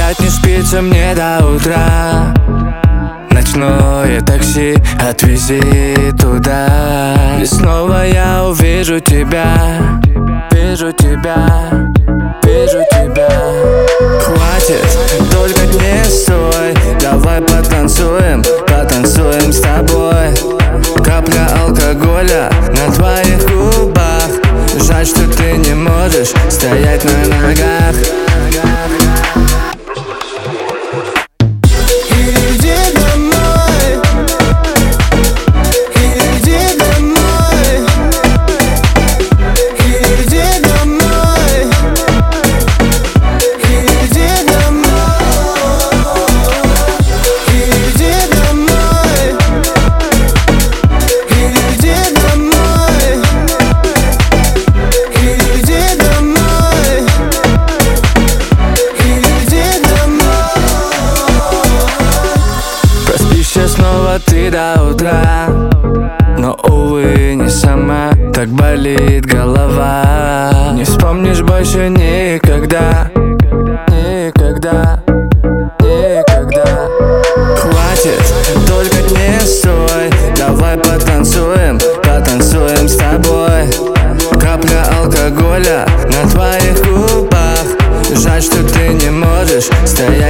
Опять не спится мне до утра. Ночное такси, отвези туда. И снова я увижу тебя. Вижу тебя, вижу тебя. Хватит, только не стой. Давай потанцуем, потанцуем с тобой. Капля алкоголя на твоих губах. Жаль, что ты не можешь стоять на ногах. Снова ты до утра, но, увы, не сама. Так болит голова. Не вспомнишь больше никогда. Никогда, никогда. Хватит, только не стой. Давай потанцуем, потанцуем с тобой. Капля алкоголя на твоих губах. Жаль, что ты не можешь стоять